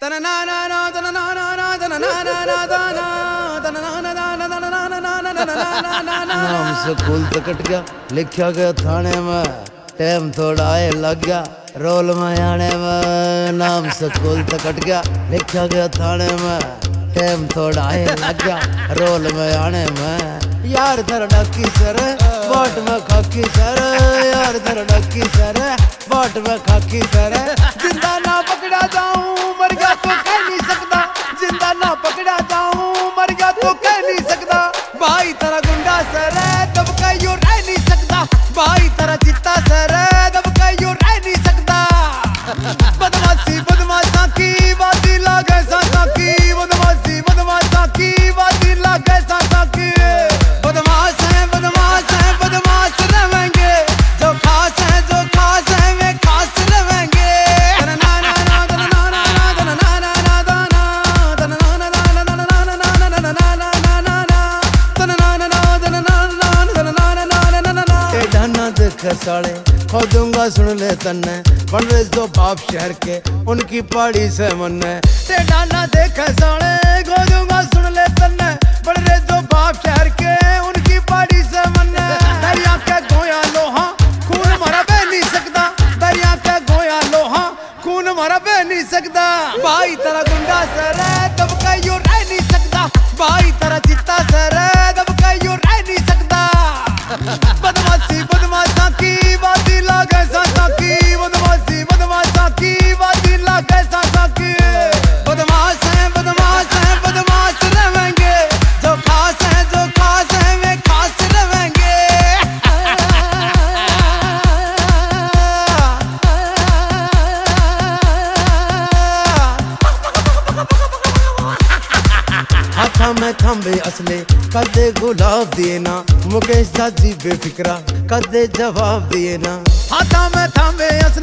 नाम स्कूल तक कट गया, लिखा गया थाने में, टाइम थोड़ा आए लग गया, रोल में आने में। नाम स्कूल तक कट गया, लिखा गया थाने में, टाइम थोड़ा आए लग गया, रोल में आने में। यार धर डकी सर बाट में खाकी सर, यार धर डकी सर बाट में खाकी सर। जिंदा ना पकड़ा जाऊं मर गया तो कह नहीं सकता, जिंदा ना पकड़ा जाऊं मर गया तो कह नहीं सकता। भाई तेरा गुंडा सर दब का यूं रह नहीं सकता, भाई तेरा चित्ता सर दब का यूं रह नहीं सकता। बदमाशी बदमाशा की बाती लागे सासा की, बदमाशी बदमाशा की बाती लागे सासा की। बदमाश है बदमाश रहेंगे, जो खास है वे खास रहेंगे। साले खोदूंगा सुन ले तन्ने, बन रहे जो बाप शहर के उनकी पहाड़ी से मन है। टेढ़ा ना देखे साले खोदूंगा सुन ले तन्ने, बन रहे जो बाप शहर के उनकी पहाड़ी से मन है। दरिया के गोया लोहा खून मारा बह नहीं सकता, दरिया के गोया लोहा खून मारा बह नहीं सकता। भाई तेरा गुंडा सर दब का यूं रह नहीं सकता, भाई तेरा चित्ता सर दब का यूं रह नहीं सकता। बदमाशी बदमाशा की बाती लागे सासा की, बदमाशी बदमाशा की बाती लागे सासा की। बदमाश है बदमाश रहेंगे, जो खास है वे खास रहेंगे। हाथा में थंबे असले कदे गुलाब दिए ना, मुकेश दादी बेफिक्रा कदे जवाब दिए ना। हाथा में थंबे असले